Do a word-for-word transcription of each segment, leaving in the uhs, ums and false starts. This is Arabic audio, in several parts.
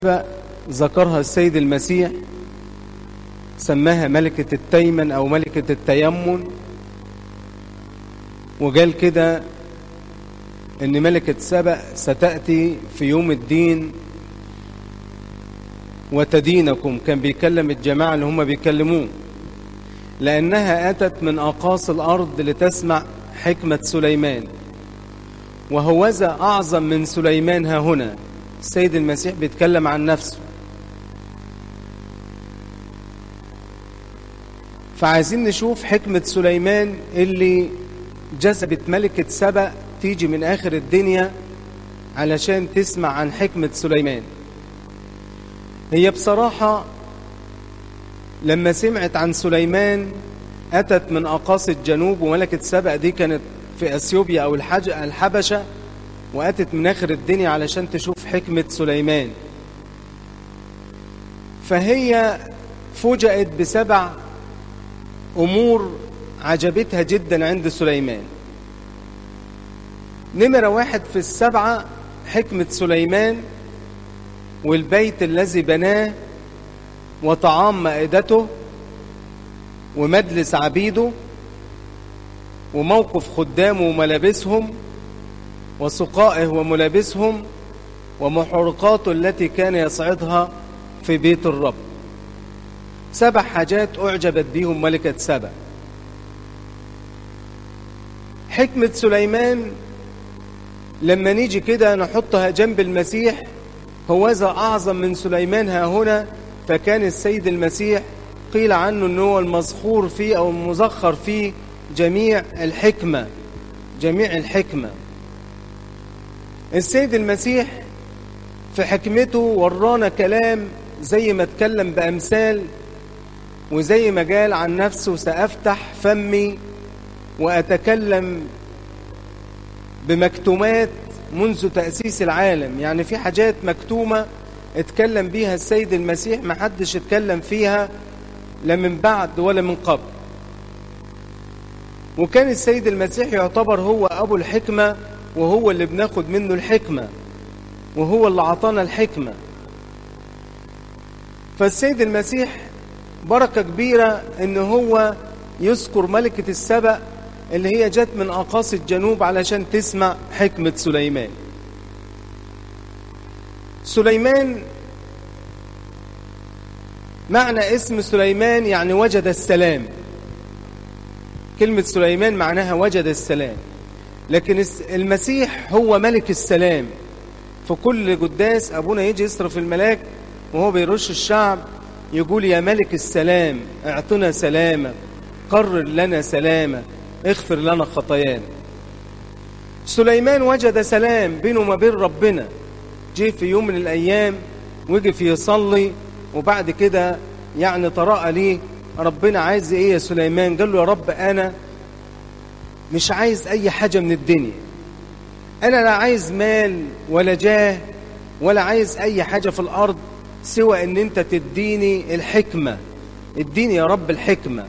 ذكرها السيد المسيح، سماها ملكة التيمن أو ملكة التيمن، وقال كده إن ملكة سبأ ستأتي في يوم الدين وتدينكم. كان بيكلم الجماعة اللي هم بيكلموه، لأنها أتت من أقاصي الأرض لتسمع حكمة سليمان، وهوذا أعظم من سليمان ها هنا. السيد المسيح بيتكلم عن نفسه، فعايزين نشوف حكمة سليمان اللي جذبت ملكة سبأ تيجي من آخر الدنيا علشان تسمع عن حكمة سليمان. هي بصراحة لما سمعت عن سليمان أتت من أقاصي الجنوب، وملكة سبأ دي كانت في أثيوبيا أو الحبشة، وأتت من آخر الدنيا علشان تشوف حكمة سليمان. فهي فوجئت بسبع أمور عجبتها جدا عند سليمان. نمرة واحد في السبعة حكمة سليمان، والبيت الذي بناه، وطعام مائدته، ومجلس عبيده، وموقف خدامه وملابسهم، وسقائه وملابسهم، ومحرقاته التي كان يصعدها في بيت الرب. سبع حاجات أعجبت بهم ملكة سبأ. حكمة سليمان لما نيجي كده نحطها جنب المسيح، هوذا أعظم من سليمان ها هنا. فكان السيد المسيح قيل عنه أنه هو المذخور فيه أو المزخر فيه جميع الحكمة، جميع الحكمة. السيد المسيح في حكمته ورانا كلام زي ما اتكلم بأمثال، وزي ما قال عن نفسه سأفتح فمي وأتكلم بمكتومات منذ تأسيس العالم. يعني في حاجات مكتومة اتكلم بيها السيد المسيح ما حدش اتكلم فيها لا من بعد ولا من قبل. وكان السيد المسيح يعتبر هو أبو الحكمة، وهو اللي بناخد منه الحكمة، وهو اللي عطانا الحكمة. فالسيد المسيح بركة كبيرة ان هو يذكر ملكة السبأ اللي هي جت من أقاصي الجنوب علشان تسمع حكمة سليمان. سليمان معنى اسم سليمان يعني وجد السلام. كلمة سليمان معناها وجد السلام، لكن المسيح هو ملك السلام. في كل قداس أبونا يجي يصرف الملاك وهو بيرش الشعب يقول يا ملك السلام اعطنا سلامك، قرر لنا سلامك، اغفر لنا خطايانا. سليمان وجد سلام بينه وما بين ربنا. جه في يوم من الأيام وقف يصلي، وبعد كده يعني طرأ ليه ربنا عايز ايه يا سليمان؟ قال له يا رب أنا مش عايز أي حاجة من الدنيا، أنا لا عايز مال ولا جاه ولا عايز أي حاجة في الأرض سوى أن أنت تديني الحكمة. اديني يا رب الحكمة.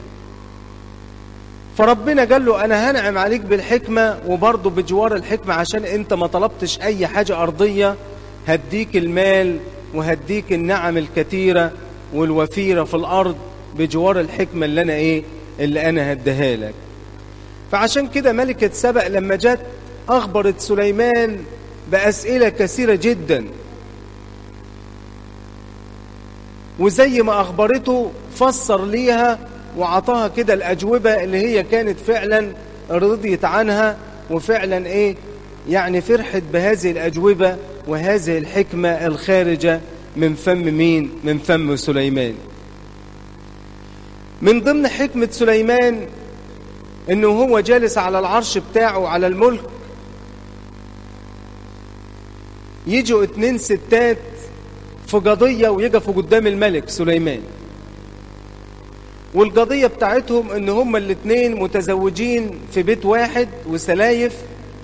فربنا قال له أنا هنعم عليك بالحكمة، وبرضه بجوار الحكمة عشان أنت ما طلبتش أي حاجة أرضية، هديك المال وهديك النعم الكثيرة والوفيرة في الأرض بجوار الحكمة اللي أنا إيه اللي أنا هديها لك. فعشان كده ملكة سبأ لما جت أخبرت سليمان بأسئلة كثيرة جدا، وزي ما أخبرته فسر ليها وعطاها كده الأجوبة اللي هي كانت فعلا رضيت عنها، وفعلا إيه يعني فرحت بهذه الأجوبة وهذه الحكمة الخارجة من فم مين؟ من فم سليمان. من ضمن حكمة سليمان إنه هو جالس على العرش بتاعه على الملك، يجوا اتنين ستات في قضية ويقفوا قدام الملك سليمان، والقضية بتاعتهم ان هما الاتنين متزوجين في بيت واحد وسلايف،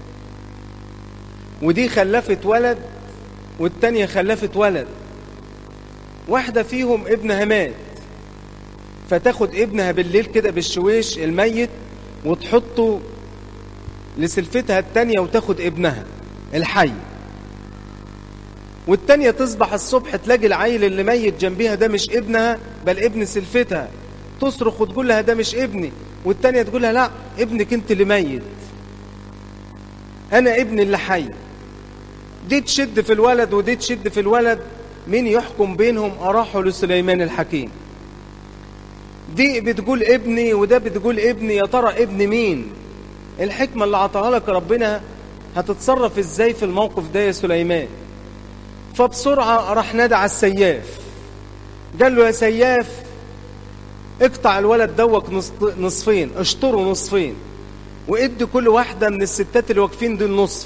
ودي خلفت ولد والتانية خلفت ولد. واحدة فيهم ابنها مات، فتاخد ابنها بالليل كده بالشويش الميت وتحطه لسلفتها التانية وتاخد ابنها الحي. والتانية تصبح الصبح تلاقي العيل اللي ميت جنبيها ده مش ابنها بل ابن سلفتها، تصرخ وتقول لها ده مش ابني، والتانية تقول لها لا ابنك انت اللي ميت، انا ابني اللي حي. دي تشد في الولد ودي تشد في الولد، مين يحكم بينهم؟ أراحوا لسليمان الحكيم. دي بتقول ابني وده بتقول ابني، يا ترى ابن مين؟ الحكمة اللي عطاها لك ربنا هتتصرف ازاي في الموقف ده يا سليمان؟ فبسرعة راح نادى على السياف، قال له يا سياف اقطع الولد دوك نصفين، اشطره نصفين، وادي كل واحدة من الستات اللي واقفين دي النصف.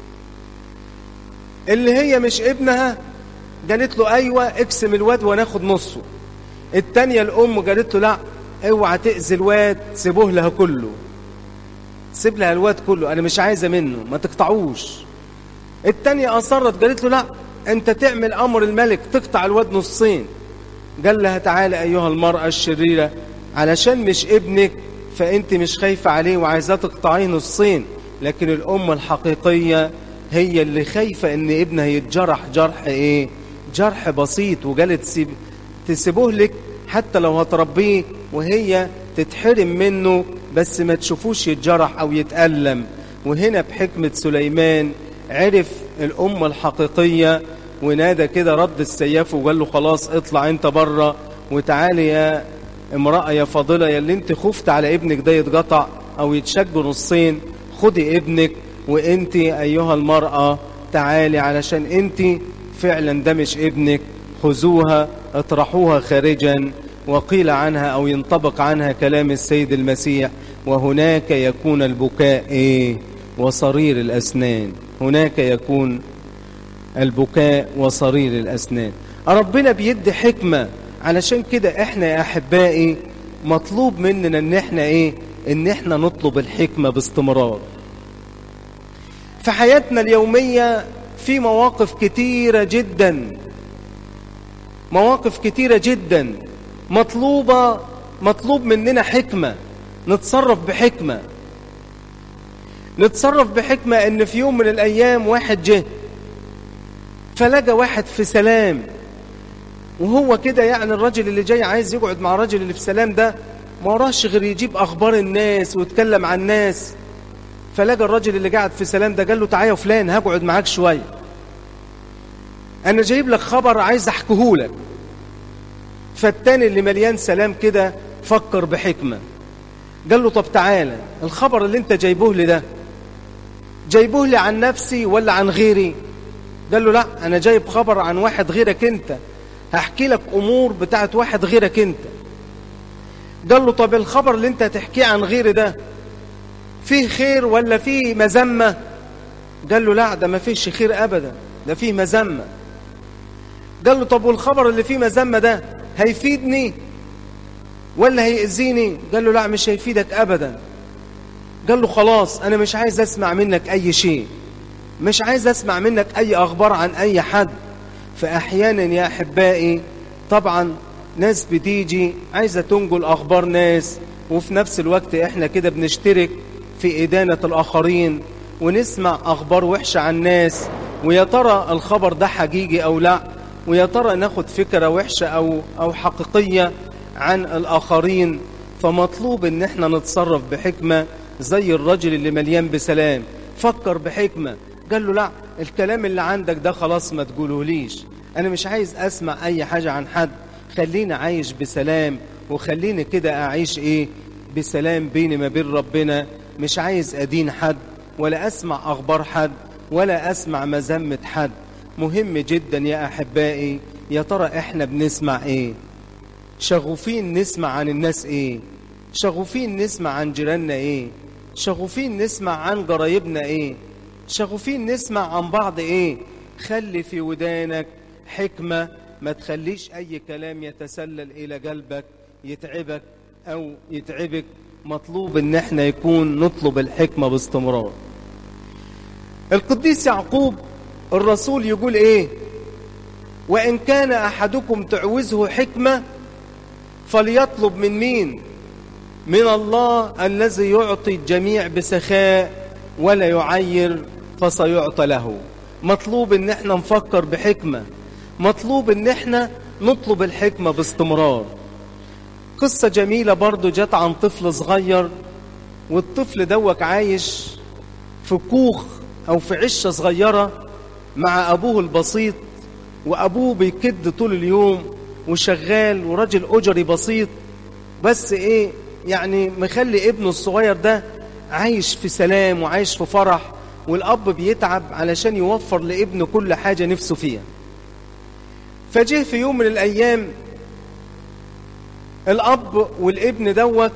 اللي هي مش ابنها قالت له ايوه اقسم الواد وناخد نصه. التانية الام قالت له لا اوعى تأذي الواد، سيبوه لها كله، سيب لها الواد كله، انا مش عايزه منه، ما تقطعوش. التانية اصرت قالت له لا انت تعمل امر الملك، تقطع الواد نصين. قال لها تعالى ايها المرأة الشريرة، علشان مش ابنك فانت مش خايفة عليه وعايزاه تقطعيه نصين، لكن الام الحقيقية هي اللي خايفة ان ابنها يتجرح جرح ايه؟ جرح بسيط، وقالت سيب تسيبوه لك حتى لو هتربيه، وهي تتحرم منه بس ما تشوفوش يتجرح او يتألم. وهنا بحكمة سليمان عرف الام الحقيقية، ونادى كده رد السياف وقال له خلاص اطلع انت بره، وتعالي يا امرأة يا فاضلة، يا اللي انت خفت على ابنك ده يتقطع او يتشج نصين، خدي ابنك وانت ايها المرأة تعالي، علشان انت فعلا ده مش ابنك، خذوها اطرحوها خارجا. وقيل عنها او ينطبق عنها كلام السيد المسيح، وهناك يكون البكاء ايه؟ وصرير الاسنان. هناك يكون البكاء وصرير الاسنان. ربنا بيدي حكمة، علشان كده احنا يا احبائي مطلوب مننا ان احنا ايه؟ ان احنا نطلب الحكمة باستمرار في حياتنا اليومية. في مواقف كتيرة جدا، مواقف كتيرة جدا مطلوبة، مطلوب مننا حكمة، نتصرف بحكمة. نتصرف بحكمة ان في يوم من الايام واحد جه فلقى واحد في سلام، وهو كده يعني الراجل اللي جاي عايز يقعد مع الراجل اللي في سلام ده، ما وراش غير يجيب اخبار الناس ويتكلم عن الناس. فلقى الراجل اللي قاعد في سلام ده قال له تعالى يا فلان هقعد معاك شويه، انا جايب لك خبر عايز احكيهولك. فالتاني اللي مليان سلام كده فكر بحكمه، قال له طب تعالى، الخبر اللي انت جايبوه لي ده جايبوه لي عن نفسي ولا عن غيري؟ قال له لا انا جايب خبر عن واحد غيرك انت، هحكي لك امور بتاعت واحد غيرك انت. قال له طب الخبر اللي انت هتحكيه عن غيري ده فيه خير ولا فيه مذمة؟ قال له لا ده ما فيش خير ابدا، ده فيه مذمة. قال له طب والخبر اللي فيه مذمة ده هيفيدني ولا هيأذيني؟ قال له لا مش هيفيدك ابدا. قال له خلاص انا مش عايز اسمع منك اي شيء، مش عايز اسمع منك اي اخبار عن اي حد. فاحيانا يا احبائي طبعا ناس بتيجي عايزة تنقل اخبار ناس، وفي نفس الوقت احنا كده بنشترك في إدانة الآخرين ونسمع أخبار وحشة عن الناس، ويا ترى الخبر ده حقيقي أو لا، ويا ترى ناخد فكرة وحشة أو, أو حقيقية عن الآخرين. فمطلوب إن احنا نتصرف بحكمة زي الرجل اللي مليان بسلام، فكر بحكمة. قال له لا الكلام اللي عندك ده خلاص ما تقولهوليش، أنا مش عايز أسمع أي حاجة عن حد، خليني عايش بسلام، وخليني كده أعيش إيه؟ بسلام بيني ما بين ربنا. مش عايز أدين حد ولا أسمع أخبار حد ولا أسمع مذمة حد. مهم جدا يا أحبائي، يا ترى إحنا بنسمع إيه؟ شغوفين نسمع عن الناس إيه؟ شغوفين نسمع عن جيراننا إيه؟ شغوفين نسمع عن قرايبنا إيه؟ شغوفين نسمع عن بعض إيه؟ خلي في ودانك حكمة، ما تخليش أي كلام يتسلل إلى قلبك يتعبك أو يتعبك. مطلوب ان احنا يكون نطلب الحكمة باستمرار. القديس يعقوب الرسول يقول ايه؟ وان كان احدكم تعوزه حكمة فليطلب من مين؟ من الله الذي يعطي الجميع بسخاء ولا يعير فسيعطى له. مطلوب ان احنا نفكر بحكمة، مطلوب ان احنا نطلب الحكمة باستمرار. قصة جميلة برضو جت عن طفل صغير، والطفل دوك عايش في كوخ او في عشة صغيرة مع ابوه البسيط، وابوه بيكد طول اليوم وشغال وراجل اجري بسيط، بس ايه يعني مخلي ابنه الصغير ده عايش في سلام وعايش في فرح، والاب بيتعب علشان يوفر لابنه كل حاجة نفسه فيها. فجه في يوم من الايام الاب والابن دوت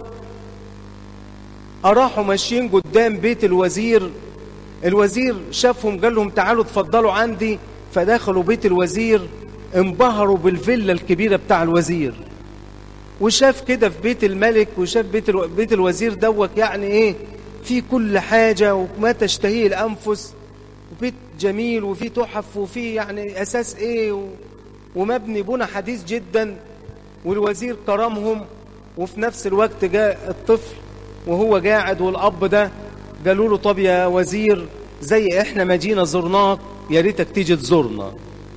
راحوا ماشيين قدام بيت الوزير. الوزير شافهم قال لهم تعالوا اتفضلوا عندي، فدخلوا بيت الوزير، انبهروا بالفيلا الكبيرة بتاع الوزير، وشاف كده في بيت الملك وشاف بيت, الو... بيت الوزير دوت يعني ايه في كل حاجة وما تشتهيه الأنفس، وبيت جميل وفي تحف وفي يعني أساس ايه و... ومبني بنى حديث جدا، والوزير كرمهم. وفي نفس الوقت جاء الطفل وهو قاعد، والأب ده قالوا له طب يا وزير زي احنا ما جينا زرناك يا ريتك تيجي تزورنا.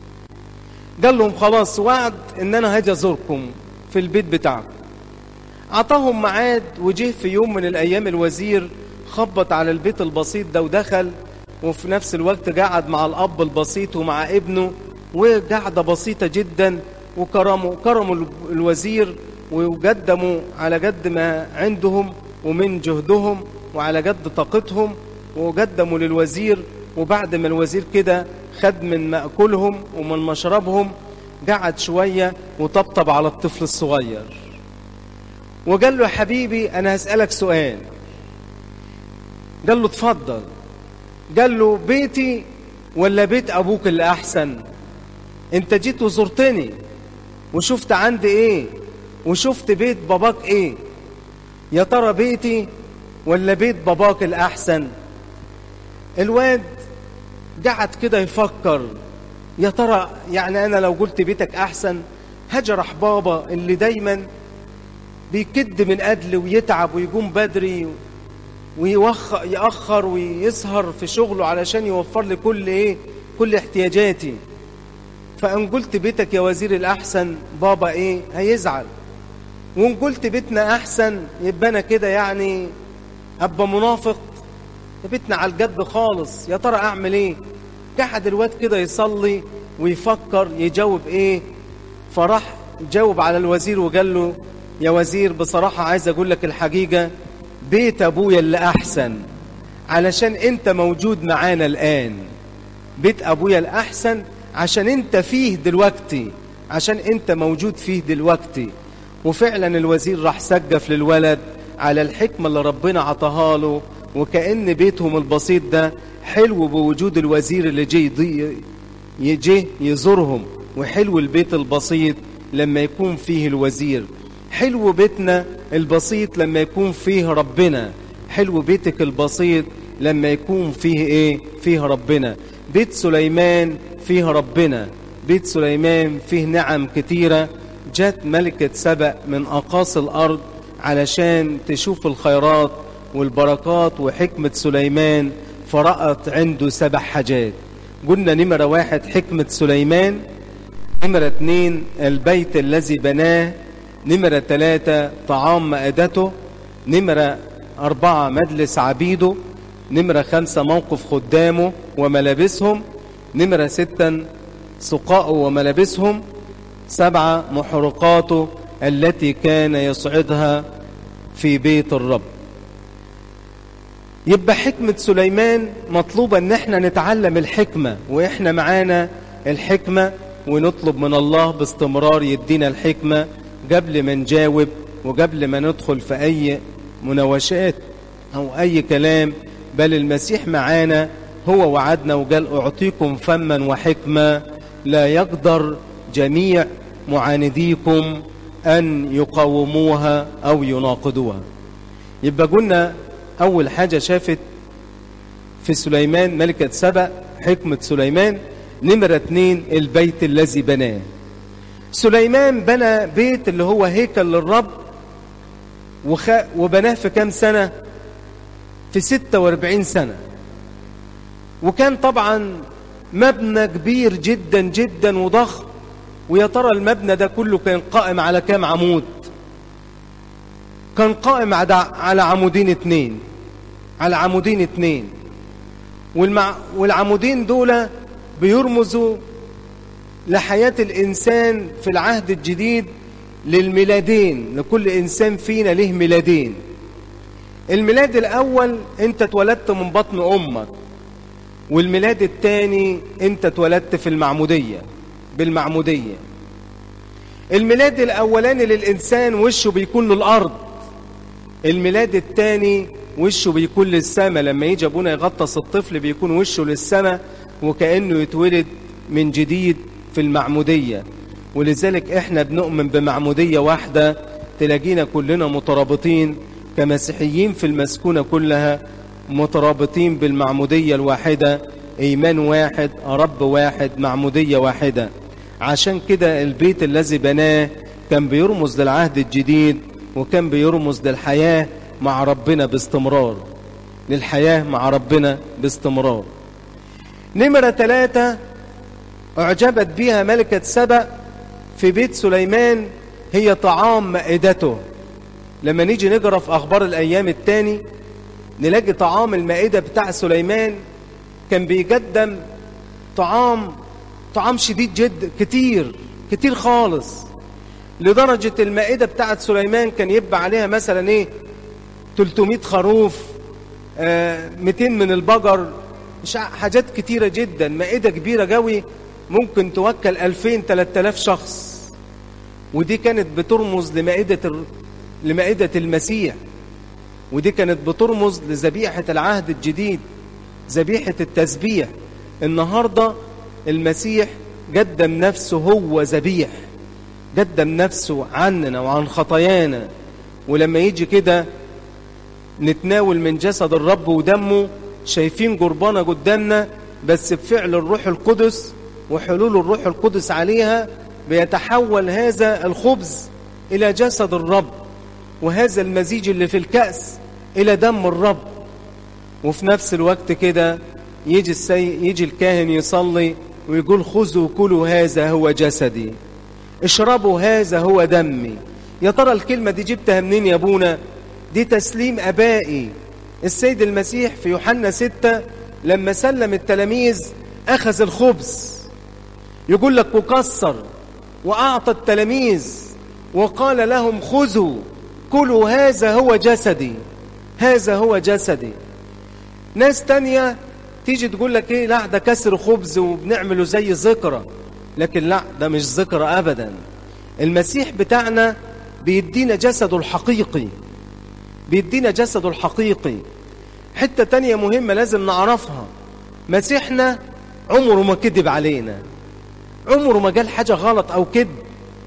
قال لهم خلاص وعد ان انا هاجي ازوركم في البيت بتاعكم. عطاهم ميعاد، وجه في يوم من الايام الوزير خبط على البيت البسيط ده ودخل، وفي نفس الوقت قعد مع الاب البسيط ومع ابنه، وقعدة بسيطة جدا، وكرموا كرموا الوزير وقدموا على قد ما عندهم ومن جهدهم وعلى قد طاقتهم، وقدموا للوزير. وبعد ما الوزير كده خد من مأكلهم ومن مشربهم، قعد شوية وطبطب على الطفل الصغير وقال له يا حبيبي أنا هسألك سؤال. قال له اتفضل. قال له بيتي ولا بيت أبوك اللي أحسن؟ انت جيت وزرتني وشفت عندي ايه وشفت بيت باباك ايه، يا ترى بيتي ولا بيت باباك الأحسن؟ الواد قعد كده يفكر، يا ترى يعني أنا لو قلت بيتك أحسن هجرح بابا اللي دايما بيكد من أجل ويتعب ويقوم بدري ويأخر ويسهر في شغله علشان يوفر لي كل إيه كل احتياجاتي. فإن قلت بيتك يا وزير الأحسن بابا إيه هيزعل، وإن قلت بيتنا أحسن يبقى أنا كده يعني أبقى منافق. بيتنا على الجد خالص، يا ترى أعمل إيه؟ قعد الواد كده يصلي ويفكر يجاوب إيه. فراح جاوب على الوزير وقال له يا وزير بصراحة عايز أقول لك الحقيقة، بيت أبويا اللي أحسن علشان أنت موجود معانا الآن. بيت أبويا الأحسن عشان أنت فيه دلوقتي، عشان أنت موجود فيه دلوقتي. وفعلا الوزير راح سقف للولد على الحكمة اللي ربنا عطاها له، وكأن بيتهم البسيط ده حلو بوجود الوزير اللي جي يجي يزورهم، وحلو البيت البسيط لما يكون فيه الوزير، حلو بيتنا البسيط لما يكون فيه ربنا، حلو بيتك البسيط لما يكون فيه ايه فيه ربنا. بيت سليمان فيه ربنا، بيت سليمان فيه نعم كتيرة. جات ملكة سبأ من أقاصي الأرض علشان تشوف الخيرات والبركات وحكمة سليمان، فرأت عنده سبع حاجات. قلنا نمرة واحد حكمة سليمان، نمرة اتنين البيت الذي بناه، نمرة ثلاثة طعام مائدته، نمرة أربعة مجلس عبيده، نمرة خمسة موقف خدامه وملابسهم، نمرة ستة سقاءه وملابسهم، سبعة محرقاته التي كان يصعدها في بيت الرب. يبقى حكمة سليمان مطلوبة ان احنا نتعلم الحكمة، واحنا معانا الحكمة، ونطلب من الله باستمرار يدينا الحكمة قبل ما نجاوب وقبل ما ندخل في اي مناوشات او اي كلام. بل المسيح معانا، هو وعدنا وقال اعطيكم فما وحكمة لا يقدر جميع معانديكم ان يقاوموها او يناقضوها. يبقى قلنا اول حاجة شافت في سليمان ملكة سبأ حكمة سليمان. نمرة اتنين البيت الذي بناه. سليمان بنى بيت اللي هو هيكل للرب، وخ... وبناه في كام سنة؟ في ستة واربعين سنة. وكان طبعا مبنى كبير جدا جدا وضخم، ويا ترى المبنى ده كله كان قائم على كام عمود؟ كان قائم على عمودين اتنين، على عمودين اتنين، والمع... والعمودين دول بيرمزوا لحياة الإنسان في العهد الجديد للميلادين، لكل إنسان فينا له ميلادين. الميلاد الأول أنت اتولدت من بطن أمك، والميلاد الثاني أنت اتولدت في المعمودية بالمعمودية. الميلاد الأولاني للإنسان وشه بيكون للأرض، الميلاد الثاني وشه بيكون للسماء. لما يجي أبونا يغطس الطفل بيكون وشه للسماء وكأنه يتولد من جديد في المعمودية. ولذلك احنا بنؤمن بمعمودية واحدة، تلاقينا كلنا مترابطين كمسيحيين في المسكونة كلها، مترابطين بالمعمودية الواحدة، إيمان واحد، رب واحد، معمودية واحدة. عشان كده البيت الذي بناه كان بيرمز للعهد الجديد، وكان بيرمز للحياة مع ربنا باستمرار، للحياة مع ربنا باستمرار. نمرة ثلاثة أعجبت بها ملكة سبأ في بيت سليمان هي طعام مائدته. لما نيجي نقرأ في أخبار الأيام الثاني نلاقي طعام المائدة بتاع سليمان كان بيقدم طعام طعام شديد جدا، كتير كتير خالص، لدرجة المائدة بتاعت سليمان كان يبقى عليها مثلا ايه ثلاثمائة خروف، آه مئتين من البقر، مش حاجات كتيرة جدا، مائدة كبيرة قوي ممكن توكل ألفين ثلاثة آلاف شخص. ودي كانت بترمز لمائدة لمائدة المسيح، ودي كانت بترمز لذبيحة العهد الجديد، ذبيحة التسبيح. النهاردة المسيح قدم نفسه هو ذبيح، قدم نفسه عننا وعن خطايانا. ولما يجي كده نتناول من جسد الرب ودمه شايفين قربانة قدامنا، بس بفعل الروح القدس وحلول الروح القدس عليها بيتحول هذا الخبز إلى جسد الرب، وهذا المزيج اللي في الكأس إلى دم الرب. وفي نفس الوقت كده يجي, السي... يجي الكاهن يصلي ويقول خذوا كلوا هذا هو جسدي، اشربوا هذا هو دمي. يا ترى الكلمة دي جبتها منين يا ابونا؟ دي تسليم أبائي. السيد المسيح في يوحنا ستة لما سلم التلاميذ أخذ الخبز، يقول لك وكسر وأعطى التلاميذ وقال لهم خذوا كلوا هذا هو جسدي، هذا هو جسدي. ناس تانية تيجي تقول لك ايه، لا ده كسر خبز وبنعمله زي ذكرى، لكن لا ده مش ذكرى أبدا. المسيح بتاعنا بيدينا جسده الحقيقي، بيدينا جسده الحقيقي. حتة تانية مهمة لازم نعرفها، مسيحنا عمره ما كذب علينا، عمره ما قال حاجة غلط أو كذب.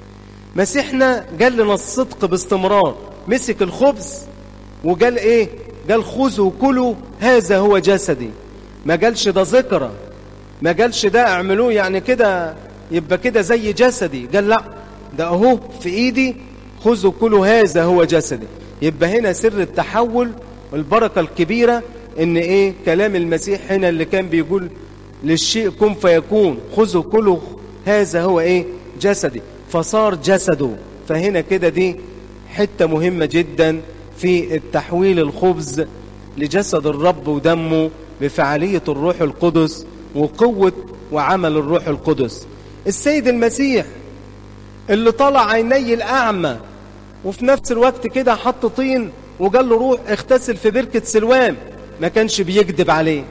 مسيحنا قال لنا الصدق باستمرار، مسك الخبز وقال ايه؟ قال خذوا كلوا هذا هو جسدي. ما قالش ده ذكرى، ما قالش ده اعملوه يعني كده يبقى كده زي جسدي، قال لا ده اهو في ايدي، خذوا كلوا هذا هو جسدي. يبقى هنا سر التحول والبركة الكبيرة ان ايه؟ كلام المسيح هنا اللي كان بيقول للشيء كن فيكون، خذوا كلوا هذا هو ايه؟ جسدي، فصار جسده. فهنا كده دي حتة مهمة جدا في التحويل الخبز لجسد الرب ودمه بفعالية الروح القدس وقوة وعمل الروح القدس. السيد المسيح اللي طلع عيني الأعمى وفي نفس الوقت كده حط طين وقال له روح اغتسل في بركة سلوام، ما كانش بيكذب عليه،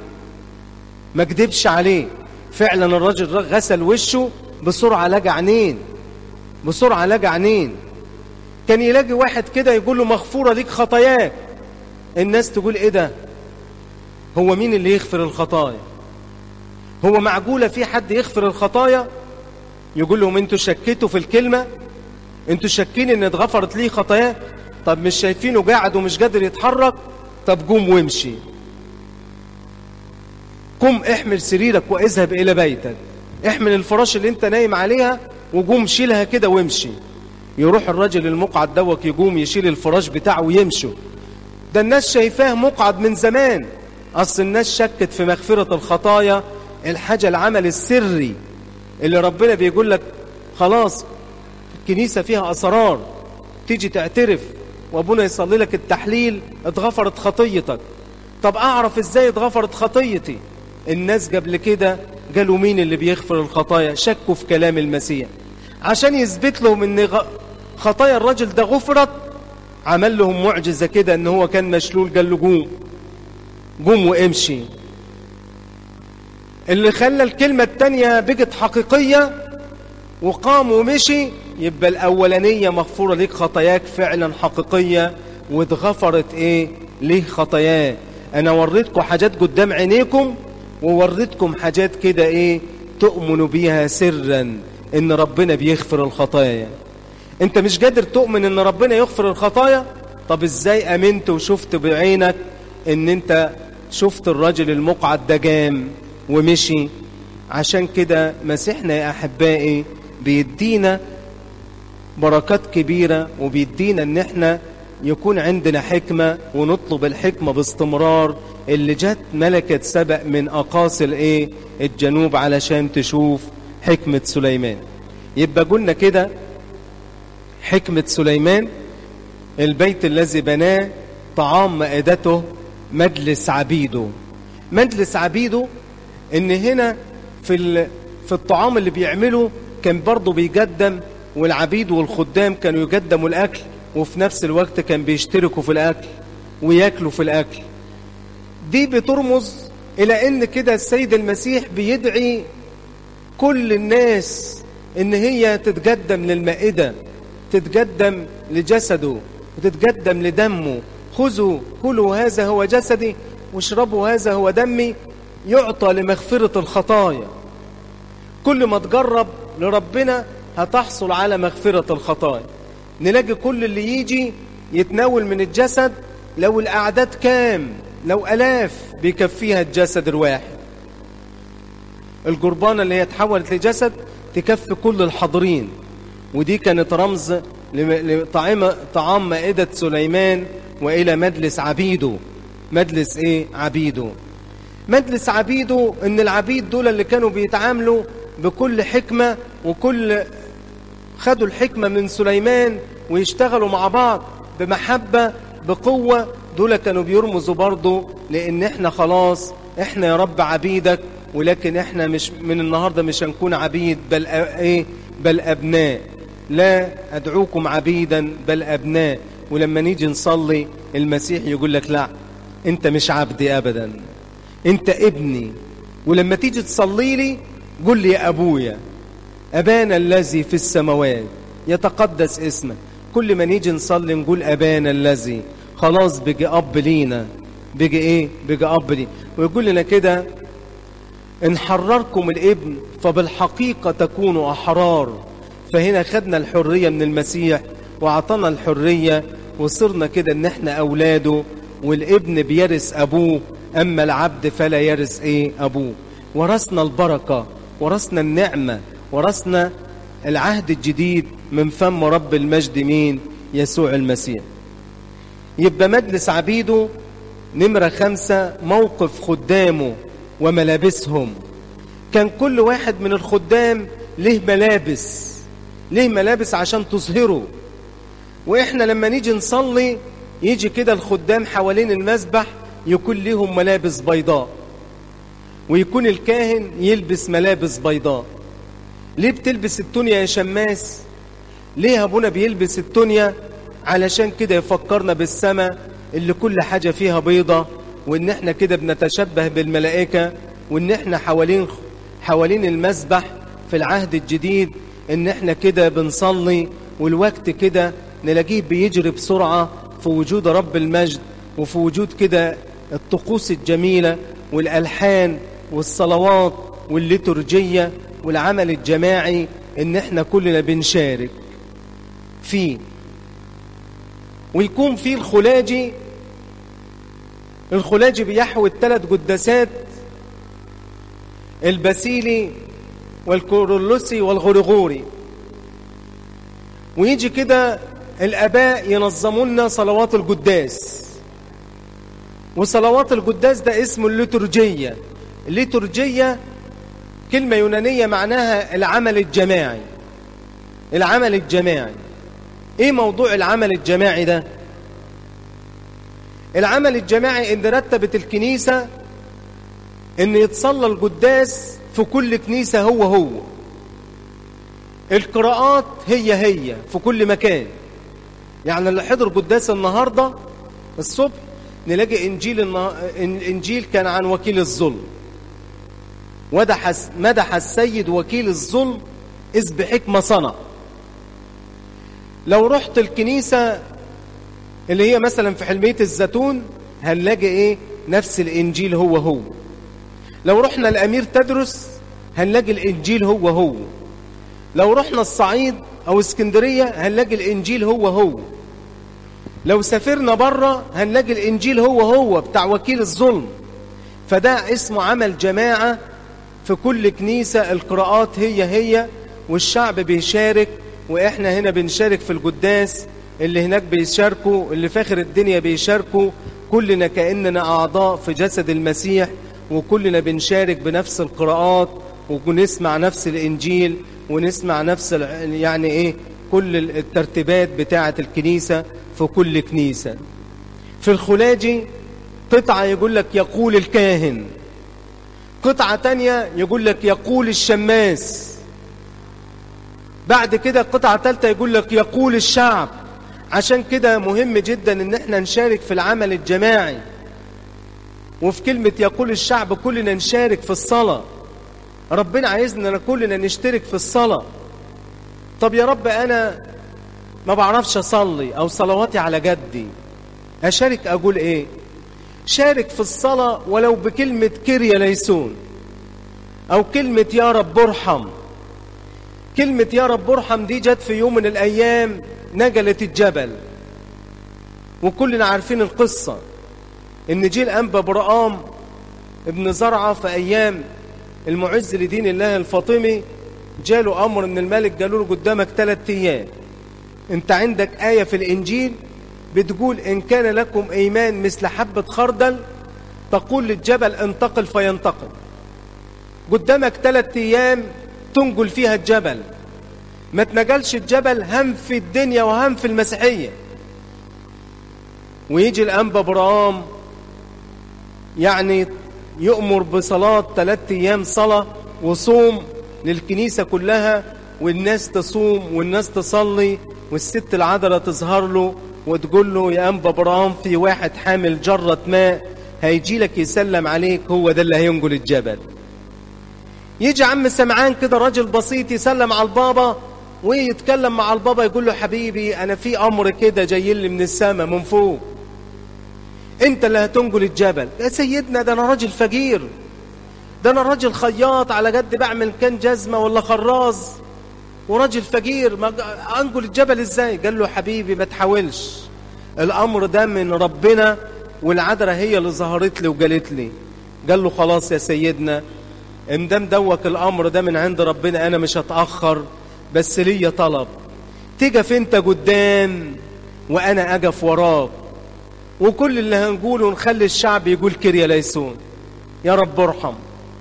ما كذبش عليه. فعلا الرجل غسل وشه بسرعة لقى عينين، بسرعة لقى عينين. كان يلاقي واحد كده يقول له مغفورة ليك خطاياك، الناس تقول ايه ده؟ هو مين اللي يغفر الخطايا؟ هو معقولة في حد يغفر الخطايا؟ يقول لهم انتوا شكيتوا في الكلمة؟ انتوا شاكين ان اتغفرت ليه خطاياه؟ طب مش شايفينه قاعد ومش قادر يتحرك؟ طب قوم وامشي، قم احمل سريرك واذهب الى بيتك، احمل الفراش اللي انت نايم عليها وقوم شيلها كده وامشي. يروح الرجل المقعد دوك يقوم يشيل الفراش بتاعه ويمشوا. ده الناس شايفاه مقعد من زمان، اصل الناس شكت في مغفرة الخطايا الحاجة العمل السري اللي ربنا بيقول لك خلاص الكنيسة فيها أسرار، تيجي تعترف وابونا يصلي لك التحليل اتغفرت خطيتك. طب اعرف ازاي اتغفرت خطيتي؟ الناس قبل كده قالوا مين اللي بيغفر الخطايا؟ شكوا في كلام المسيح عشان يثبت لهم ان خطايا الرجل ده غفرت. عمل لهم معجزة كده ان هو كان مشلول، قال له قوم قوم وامشي. اللي خلى الكلمة التانية بقت حقيقية وقام ومشي، يبقى الأولانية مغفورة ليك خطاياك فعلا حقيقية واتغفرت ايه ليه خطاياه. انا وريتكم حاجات قدام عينيكم ووريتكم حاجات كده ايه تؤمنوا بيها سرا ان ربنا بيغفر الخطايا. انت مش قادر تؤمن ان ربنا يغفر الخطايا؟ طب ازاي امنت وشفت بعينك ان انت شفت الرجل المقعد ده جام ومشي؟ عشان كده مسيحنا يا احبائي بيدينا بركات كبيرة وبيدينا ان احنا يكون عندنا حكمة ونطلب الحكمة باستمرار اللي جت ملكة سبأ من أقاصي الايه الجنوب علشان تشوف حكمة سليمان. يبقى قلنا كده حكمة سليمان البيت الذي بناه، طعام مائدته، مجلس عبيده. مجلس عبيده ان هنا في في الطعام اللي بيعمله كان برضه بيقدم، والعبيد والخدام كانوا يقدموا الأكل وفي نفس الوقت كان بيشتركوا في الأكل ويأكلوا في الأكل. دي بترمز إلى أن كده السيد المسيح بيدعي كل الناس أن هي تتقدم للمائدة، تتقدم لجسده وتتقدم لدمه. خذوا كلوا هذا هو جسدي واشربوا هذا هو دمي، يعطى لمغفرة الخطايا. كل ما تجرب لربنا هتحصل على مغفرة الخطايا. نلاقي كل اللي يجي يتناول من الجسد، لو الأعداد كام، لو ألاف بيكفيها الجسد الواحد. القربانة اللي هي تحولت لجسد تكفي كل الحاضرين. ودي كانت رمز لطعام طعام مائدة سليمان وإلى مجلس عبيده. مجلس إيه؟ عبيده. مجلس عبيده إن العبيد دول اللي كانوا بيتعاملوا بكل حكمة وكل خدوا الحكمة من سليمان ويشتغلوا مع بعض بمحبة بقوة. دول كانوا بيرمزوا برضو لأن احنا خلاص احنا يا رب عبيدك، ولكن احنا مش من النهاردة مش هنكون عبيد بل ايه بل أبناء. لا أدعوكم عبيدا بل أبناء. ولما نيجي نصلي المسيح يقول لك لا، انت مش عبدي أبدا، انت ابني. ولما تيجي تصلي لي قل لي يا أبويا أبانا الذي في السماوات يتقدس اسمك. كل ما نيجي نصلي نقول أبانا الذي، خلاص بيجي أب لينا، بيجي إيه بيجي أب لي. ويقول لنا كده إن حرركم الابن فبالحقيقة تكونوا أحرار. فهنا خدنا الحرية من المسيح وعطانا الحرية وصرنا كده إن احنا أولاده، والابن بيرث أبوه أما العبد فلا يرث إيه أبوه. ورثنا البركة، ورثنا النعمة، ورثنا العهد الجديد من فم رب المجد مين؟ يسوع المسيح. يبقى مجلس عبيده نمرة خمسة موقف خدامه وملابسهم. كان كل واحد من الخدام له ملابس، له ملابس عشان تظهره. وإحنا لما نيجي نصلي يجي كده الخدام حوالين المسبح يكون لهم ملابس بيضاء، ويكون الكاهن يلبس ملابس بيضاء. ليه بتلبس التونيا يا شماس؟ ليه أبونا بيلبس التونيا؟ علشان كده يفكرنا بالسماء اللي كل حاجة فيها بيضة، وإن احنا كده بنتشبه بالملائكة، وإن احنا حوالين حوالين المسبح في العهد الجديد إن احنا كده بنصلي، والوقت كده نلاقيه بيجري بسرعة في وجود رب المجد، وفي وجود كده الطقوس الجميلة والألحان والصلوات والليتورجية والعمل الجماعي إن احنا كلنا بنشارك فيه. ويكون فيه الخلاجي. الخلاجي بيحوي الثلاث قداسات، الباسيلي والكورولوسي والغرغوري. ويجي كده الآباء ينظموا لنا صلوات القداس. وصلوات القداس ده اسمه الليتورجية. الليتورجية كلمة يونانية معناها العمل الجماعي. العمل الجماعي ايه موضوع العمل الجماعي ده؟ العمل الجماعي ان رتبت الكنيسة ان يتصلى القداس في كل كنيسة هو هو، القراءات هي هي في كل مكان. يعني اللي حضر قداس النهاردة الصبح نلاقي انجيل النه... الانجيل كان عن وكيل الظلم، مدح مدح السيد وكيل الظلم إذ بحكمة صنع. لو رحت الكنيسة اللي هي مثلا في حلمية الزيتون هنلاقي ايه؟ نفس الانجيل هو هو. لو رحنا الامير تدرس هنلاقي الانجيل هو هو. لو رحنا الصعيد او اسكندرية هنلاقي الانجيل هو هو. لو سافرنا بره هنلاقي الانجيل هو هو بتاع وكيل الظلم. فده اسمه عمل جماعة في كل كنيسة، القراءات هي هي والشعب بيشارك، واحنا هنا بنشارك في القداس، اللي هناك بيشاركوا، اللي في آخر الدنيا بيشاركوا، كلنا كأننا أعضاء في جسد المسيح، وكلنا بنشارك بنفس القراءات ونسمع نفس الإنجيل ونسمع نفس يعني إيه كل الترتيبات بتاعة الكنيسة في كل كنيسة. في الخلاجي قطعة يقول لك يقول الكاهن، قطعة تانية يقول لك يقول الشماس، بعد كده قطعة ثالثة يقول لك يقول الشعب. عشان كده مهم جدا ان احنا نشارك في العمل الجماعي. وفي كلمة يقول الشعب كلنا نشارك في الصلاة. ربنا عايزنا كلنا نشترك في الصلاة. طب يا رب انا ما بعرفش اصلي او صلواتي على جدي، اشارك اقول ايه؟ شارك في الصلاة ولو بكلمة كيريا ليسون او كلمة يا رب ارحم. كلمة يا رب ارحم دي جت في يوم من الايام نجلت الجبل، وكلنا عارفين القصة ان جيل انبا برقام ابن زرعة في ايام المعز لدين الله الفاطمي جاله امر من الملك، قالوا له قدامك ثلاث ايام، انت عندك آية في الانجيل بتقول ان كان لكم ايمان مثل حبة خردل تقول للجبل انتقل فينتقل. قدامك ثلاث ايام تنقل فيها الجبل، ما تنقلش الجبل هم في الدنيا وهم في المسيحية. ويجي الأنبا برام يعني يؤمر بصلاة ثلاث أيام صلاة وصوم للكنيسة كلها، والناس تصوم والناس تصلي، والست العذراء تظهر له وتقول له يا أنبا برام في واحد حامل جرة ماء هيجي لك يسلم عليك، هو ده اللي هينقل الجبل. يجي عم سمعان كده راجل بسيط يسلم على البابا ويتكلم مع البابا، يقول له حبيبي أنا في أمر كده جاي لي من السماء من فوق، أنت اللي هتنقل الجبل. يا سيدنا ده أنا راجل فقير، ده أنا راجل خياط على قد بعمل كان جزمة ولا خراز، وراجل فقير، ما أنقل الجبل إزاي؟ قال له حبيبي ما تحاولش، الأمر ده من ربنا، والعذراء هي اللي ظهرت لي وقالت لي. قال له خلاص يا سيدنا، امدام دوك الأمر ده من عند ربنا أنا مش هتأخر، بس ليا طلب، تقف انت قدام وأنا أقف وراك، وكل اللي هنقوله نخلي الشعب يقول كيريا ليسون يا رب ارحم.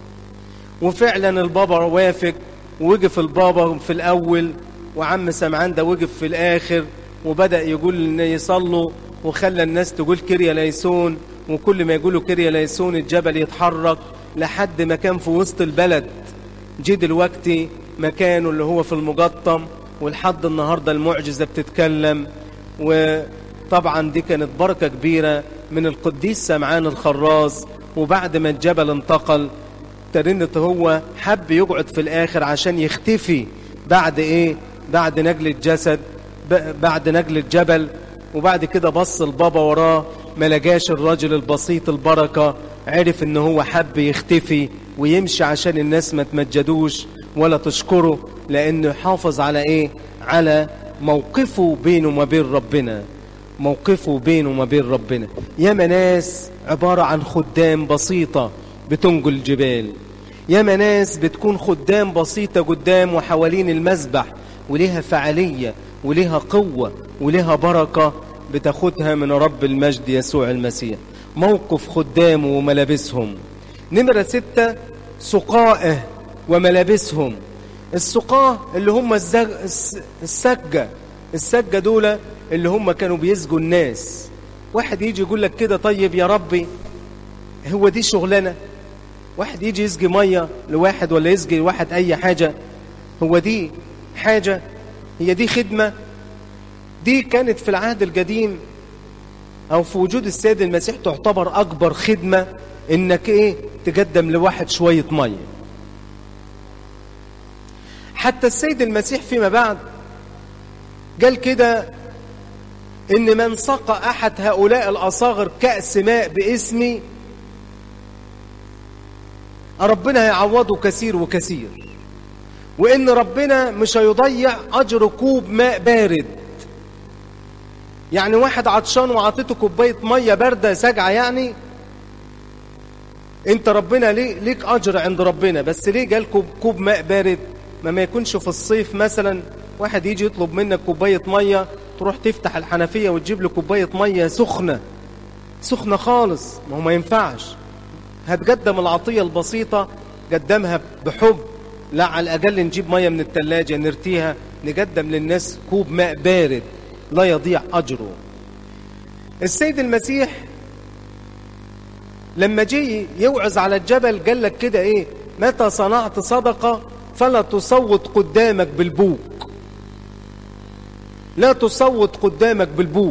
وفعلا البابا وافق، ووقف البابا في الأول وعم سمعان ده وقف في الآخر، وبدأ يقول إن يصلوا وخلى الناس تقول كيريا ليسون، وكل ما يقولوا كيريا ليسون الجبل يتحرك لحد ما كان في وسط البلد. جه دلوقتي مكانه اللي هو في المقطم، ولحد النهاردة المعجزة بتتكلم. وطبعا دي كانت بركة كبيرة من القديس سمعان الخراز. وبعد ما الجبل انتقل ترنت هو حب يقعد في الآخر عشان يختفي بعد إيه؟ بعد نقل الجسد، بعد نقل الجبل. وبعد كده بص البابا وراه ما لقاش الراجل البسيط البركة، عرف ان هو حب يختفي ويمشي عشان الناس ما تمجدوش ولا تشكره، لانه حافظ على ايه؟ على موقفه بينه وما بين ربنا، موقفه بينه وما بين ربنا. ياما ناس عبارة عن خدام بسيطة بتنقل الجبال، ياما ناس بتكون خدام بسيطة قدام وحوالين المذبح، وليها فعالية وليها قوة وليها بركة بتاخدها من رب المجد يسوع المسيح. موقف خدامه وملابسهم. نمرة ستة سقائه وملابسهم. السقاة اللي هم الزج... السجة السجة دول اللي هم كانوا بيسجوا الناس. واحد يجي يقول لك كده طيب يا ربي هو دي شغلنا؟ واحد يجي يسجي مية لواحد ولا يسجي لواحد أي حاجة، هو دي حاجة؟ هي دي خدمة؟ دي كانت في العهد القديم أو في وجود السيد المسيح تعتبر أكبر خدمة، إنك إيه تقدم لواحد شوية مية. حتى السيد المسيح فيما بعد قال كده إن من سقى أحد هؤلاء الأصاغر كأس ماء باسمي ربنا هيعوضه كثير وكثير، وإن ربنا مش هيضيع أجر كوب ماء بارد. يعني واحد عطشان وعطيته كوباية مية باردة ساقعة، يعني انت ربنا ليه ليك أجر عند ربنا، بس ليه قال كوب, كوب ماء بارد؟ ما ما يكونش في الصيف مثلا واحد يجي يطلب منك كوباية مية تروح تفتح الحنفية وتجيب له كوباية مية سخنة سخنة خالص، ما هو ما ينفعش. هتقدم العطية البسيطة قدمها بحب، لا على الأقل نجيب مية من التلاجة نرتيها، نقدم للناس كوب ماء بارد لا يضيع أجره. السيد المسيح لما جي يوعظ على الجبل قال لك كده إيه؟ متى صنعت صدقة فلا تصوت قدامك بالبوق. لا تصوت قدامك بالبوق،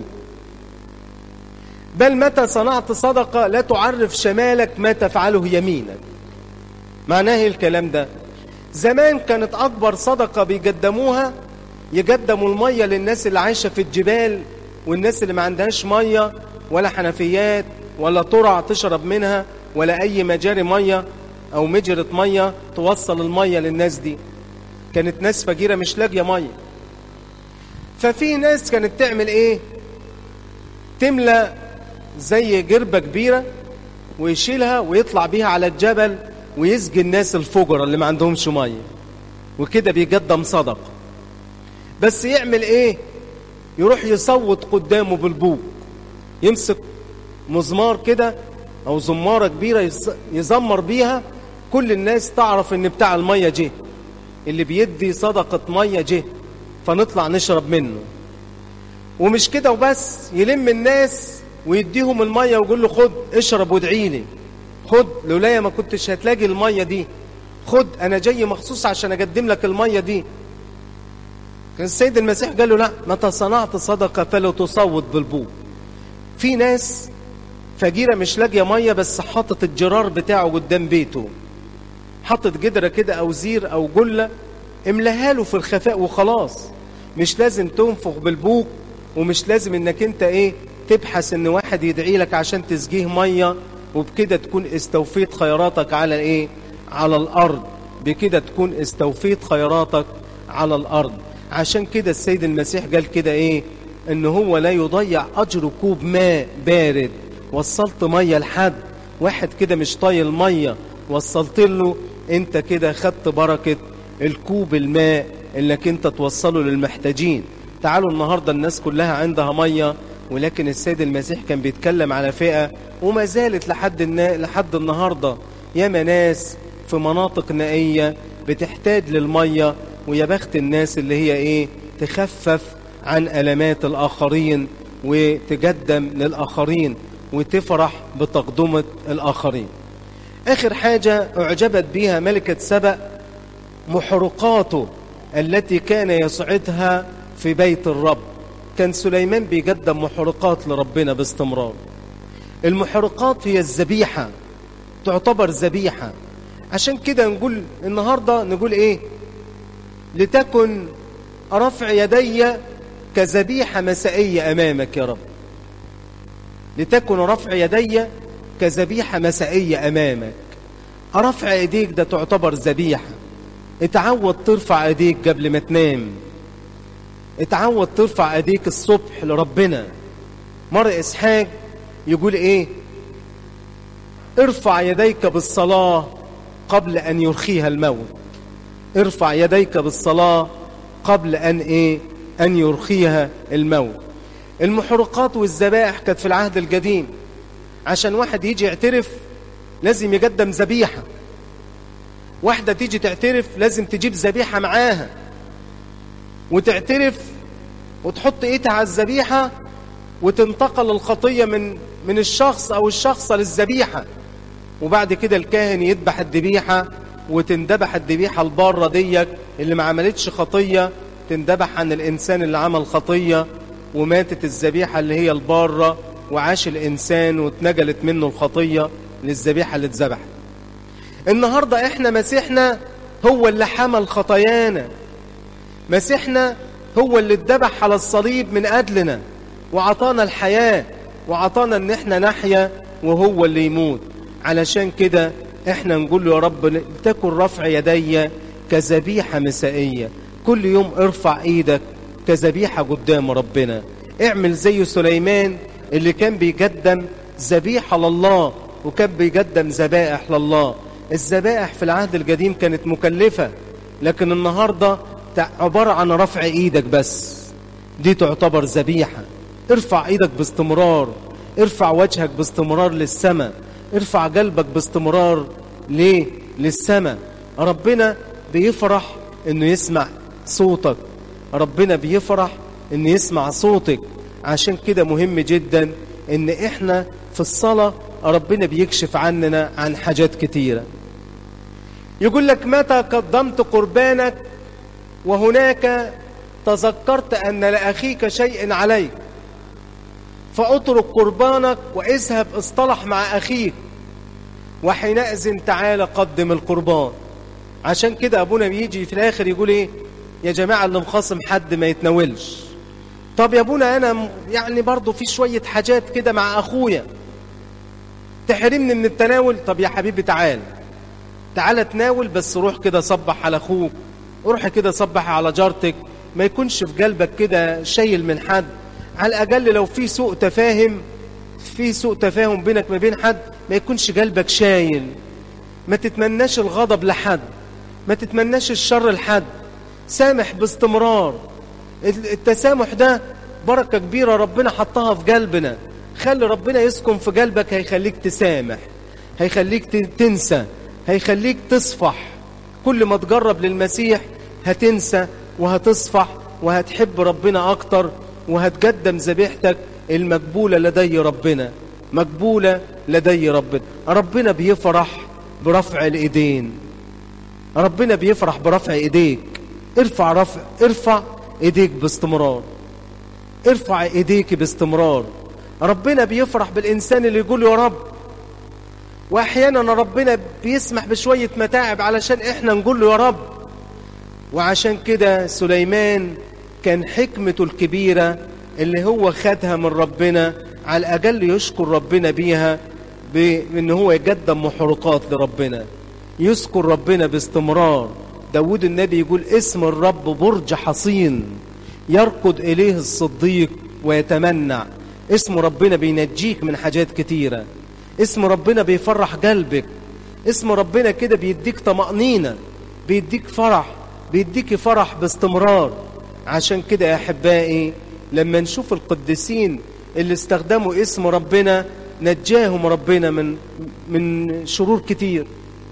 بل متى صنعت صدقة لا تعرف شمالك ما تفعله يمينك. معناه الكلام ده زمان كانت أكبر صدقة بيقدموها يقدموا المية للناس اللي عايشة في الجبال والناس اللي ما عندهاش مية ولا حنفيات ولا ترع تشرب منها ولا أي مجاري مية أو مجرة مية توصل المية للناس دي. كانت ناس فقيرة مش لاقية مية، ففي ناس كانت تعمل إيه؟ تملى زي جربة كبيرة ويشيلها ويطلع بيها على الجبل ويسقي الناس الفقراء اللي ما عندهمش مية، وكده بيقدم صدقة. بس يعمل ايه؟ يروح يصوت قدامه بالبوق، يمسك مزمار كده او زمارة كبيرة يزمر بيها، كل الناس تعرف ان بتاع المية جه، اللي بيدي صدقة مية جه، فنطلع نشرب منه. ومش كده وبس، يلم الناس ويديهم المية ويقول له خد اشرب وادعي لي، خد لولايا ما كنتش هتلاقي المية دي، خد انا جاي مخصوص عشان اقدم لك المية دي. كان السيد المسيح قال له لا، متى صنعت صدقة فلا تصوت بالبوق. في ناس فقيرة مش لاقية مية بس حاطط الجرار بتاعه قدام بيته، حاطط جدرة كده او زير او جلة، املاها له في الخفاء وخلاص. مش لازم تنفخ بالبوق، ومش لازم انك انت ايه تبحث ان واحد يدعي لك عشان تسقيه مية، وبكده تكون استوفيت خيراتك على ايه؟ على الارض. بكده تكون استوفيت خيراتك على الارض. عشان كده السيد المسيح قال كده ايه؟ ان هو لا يضيع اجر كوب ماء بارد. وصلت مية لحد واحد كده مش طايل مية، وصلت له، انت كده خدت بركة الكوب الماء انك انت توصله للمحتاجين. تعالوا النهاردة الناس كلها عندها مية، ولكن السيد المسيح كان بيتكلم على فئة وما زالت لحد النا... لحد النهاردة ياما ناس في مناطق نائية بتحتاج للمية، ويا بخت الناس اللي هي ايه تخفف عن ألمات الآخرين وتقدم للآخرين وتفرح بتقدمة الآخرين. آخر حاجة أعجبت بها ملكة سبأ محرقاته التي كان يصعدها في بيت الرب. كان سليمان بيقدم محرقات لربنا باستمرار. المحرقات هي الذبيحة، تعتبر ذبيحة. عشان كده نقول النهاردة نقول ايه؟ لتكن رفع يدي كذبيحة مسائية أمامك يا رب. لتكن رفع يدي كذبيحة مسائية أمامك. رفع ايديك ده تعتبر ذبيحة. اتعود ترفع ايديك قبل ما تنام، اتعود ترفع ايديك الصبح لربنا. مر إسحاق يقول ايه؟ ارفع يديك بالصلاة قبل أن يرخيها الموت. ارفع يديك بالصلاة قبل أن ايه؟ أن يرخيها الموت. المحرقات والذبائح كانت في العهد القديم. عشان واحد يجي يعترف لازم يقدم ذبيحة. واحدة تيجي تعترف لازم تجيب ذبيحة معاها وتعترف وتحط ايدها على الذبيحة وتنتقل الخطية من من الشخص او الشخصة للذبيحة، وبعد كده الكاهن يذبح الذبيحة وتندبح الذبيحة البارة ديك اللي ما عملتش خطية، تندبح عن الإنسان اللي عمل خطية، وماتت الذبيحة اللي هي البارة وعاش الإنسان واتنجلت منه الخطية للذبيحة اللي اتذبحت. النهاردة احنا مسيحنا هو اللي حمل خطايانا، مسيحنا هو اللي اتذبح على الصليب من أجلنا وعطانا الحياة وعطانا ان احنا نحيا وهو اللي يموت. علشان كده احنا نقول له يا رب تكن رفع يدي كذبيحة مسائية، كل يوم ارفع ايدك كذبيحة قدام ربنا. اعمل زي سليمان اللي كان بيقدم ذبيحة لله وكان بيقدم ذبائح لله. الذبائح في العهد القديم كانت مكلفة، لكن النهاردة عبارة عن رفع ايدك بس، دي تعتبر ذبيحة. ارفع ايدك باستمرار، ارفع وجهك باستمرار للسماء، ارفع قلبك باستمرار ليه؟ للسماء. ربنا بيفرح انه يسمع صوتك، ربنا بيفرح انه يسمع صوتك. عشان كده مهم جدا ان احنا في الصلاة ربنا بيكشف عننا عن حاجات كتيرة. يقول لك متى قدمت قربانك وهناك تذكرت أن لأخيك شيء عليك فأترك قربانك واذهب اصطلح مع أخيك وحينئذ تعالى قدم القربان. عشان كده أبونا بيجي في الآخر يقول إيه؟ يا جماعة اللي مخاصم حد ما يتناولش. طب يا أبونا أنا يعني برضو في شوية حاجات كده مع أخويا تحرمني من التناول. طب يا حبيبي تعال تعال تناول، بس روح كده صبح على أخوك، روح كده صبح على جارتك، ما يكونش في قلبك كده شايل من حد. على الأقل لو في سوء تفاهم في سوء تفاهم بينك ما بين حد ما يكونش قلبك شايل. ما تتمناش الغضب لحد، ما تتمناش الشر لحد، سامح باستمرار. التسامح ده بركة كبيرة ربنا حطها في قلبنا. خلي ربنا يسكن في قلبك، هيخليك تسامح، هيخليك تنسى، هيخليك تصفح. كل ما تجرب للمسيح هتنسى وهتصفح وهتحب ربنا أكتر وهتقدم ذبيحتك المقبولة لدي ربنا، مقبولة لدي ربنا. ربنا بيفرح برفع الإيدين، ربنا بيفرح برفع إيديك. ارفع رفع ارفع إيديك باستمرار، ارفع إيديك باستمرار. ربنا بيفرح بالإنسان اللي يقول يا رب. وأحيانا ربنا بيسمح بشوية متاعب علشان إحنا نقول له يا رب. وعشان كده سليمان كان حكمته الكبيرة اللي هو خدها من ربنا على الأقل يشكر ربنا بيها، بأن هو يقدم محرقات لربنا، يذكر ربنا باستمرار. داود النبي يقول اسم الرب برج حصين يركض إليه الصديق ويتمنع. اسم ربنا بينجيك من حاجات كتيرة، اسم ربنا بيفرح قلبك، اسم ربنا كده بيديك طمأنينة، بيديك فرح، بيديك فرح باستمرار. عشان كده يا أحبائي لما نشوف القديسين اللي استخدموا اسم ربنا نجاهم ربنا من من شرور كتير،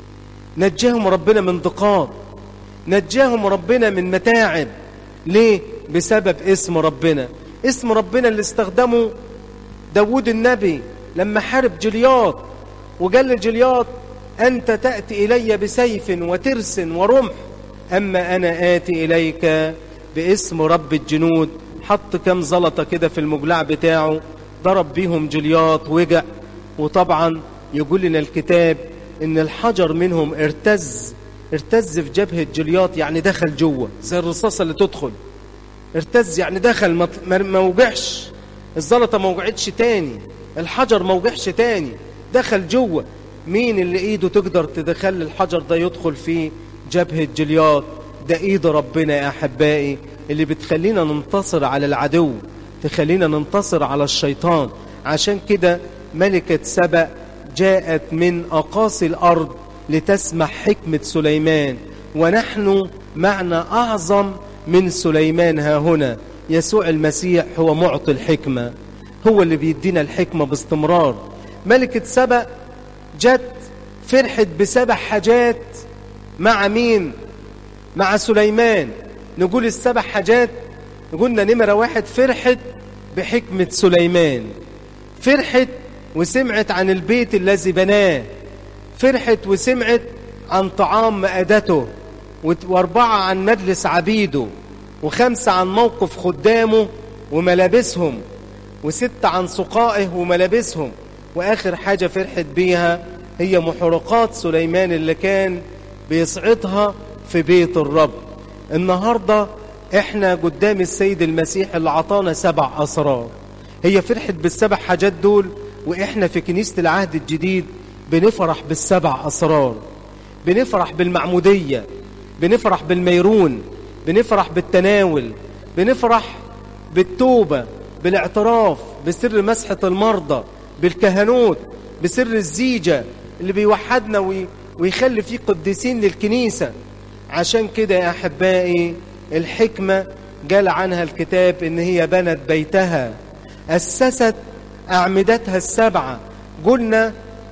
نجاهم ربنا من ضيقات، نجاهم ربنا من متاعب. ليه؟ بسبب اسم ربنا. اسم ربنا اللي استخدمه داود النبي لما حارب جليات وقال لجليات أنت تأتي إلي بسيف وترس ورمح، أما أنا آتي إليك باسم رب الجنود. حط كم زلطة كده في المجلع بتاعه، ضرب بيهم جليات وجع. وطبعا يقول لنا الكتاب إن الحجر منهم ارتز ارتز في جبهة جليات، يعني دخل جوه زي الرصاصة اللي تدخل. ارتز يعني دخل، ما وجعش، الزلطة ما وجعتش تاني، الحجر ما وجعش تاني، دخل جوه. مين اللي ايده تقدر تدخل الحجر ده يدخل في جبهة جليات؟ ده ايد ربنا يا احبائي اللي بتخلينا ننتصر على العدو، تخلينا ننتصر على الشيطان. عشان كده ملكة سبأ جاءت من أقاصي الأرض لتسمع حكمة سليمان، ونحن معنا أعظم من سليمان ها هنا. يسوع المسيح هو معطي الحكمة، هو اللي بيدينا الحكمة باستمرار. ملكة سبأ جت فرحت بسبع حاجات مع مين؟ مع سليمان. نقول السبع حاجات. قلنا نمرة واحد فرحت بحكمة سليمان، فرحت وسمعت عن البيت الذي بناه، فرحت وسمعت عن طعام مائدته، واربعة عن مجلس عبيده، وخمسة عن موقف خدامه وملابسهم، وستة عن سقائه وملابسهم، وآخر حاجة فرحت بيها هي محرقات سليمان اللي كان بيصعدها في بيت الرب. النهاردة احنا قدام السيد المسيح اللي عطانا سبع أسرار. هي فرحت بالسبع حاجات دول، واحنا في كنيسة العهد الجديد بنفرح بالسبع أسرار. بنفرح بالمعمودية، بنفرح بالميرون، بنفرح بالتناول، بنفرح بالتوبة، بالاعتراف، بسر مسحة المرضى، بالكهنوت، بسر الزيجة اللي بيوحدنا ويخلي فيه قديسين للكنيسة. عشان كده يا أحبائي الحكمة قال عنها الكتاب إن هي بنت بيتها، أسست أعمدتها السبعة. قلنا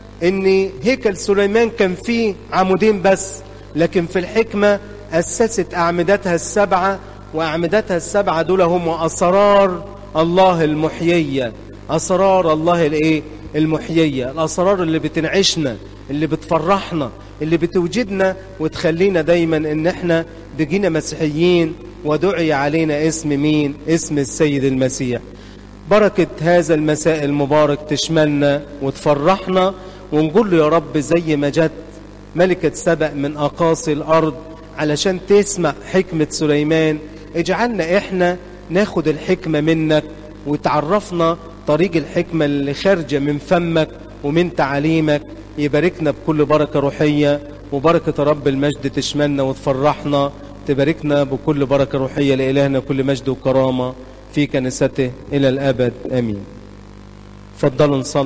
إن هيكل سليمان كان فيه عمودين بس، لكن في الحكمة أسست أعمدتها السبعة، وأعمدتها السبعة دول هم أسرار الله المحيية. أسرار الله الإيه؟ المحيية، الأسرار اللي بتنعشنا، اللي بتفرحنا، اللي بتوجدنا وتخلينا دايما إن احنا بقينا مسيحيين ودعي علينا اسم مين؟ اسم السيد المسيح. بركة هذا المساء المبارك تشملنا وتفرحنا، ونقول له يا رب زي ما جت ملكة سبأ من أقاصي الأرض علشان تسمع حكمة سليمان، اجعلنا احنا ناخد الحكمة منك وتعرفنا طريق الحكمة اللي خارجة من فمك ومن تعليمك. يباركنا بكل بركة روحية، وبركة رب المجد تشملنا وتفرحنا، تباركنا بكل بركة روحية. لإلهنا كل مجد وكرامة في كنيسته إلى الأبد، آمين. فضلوا نصلي.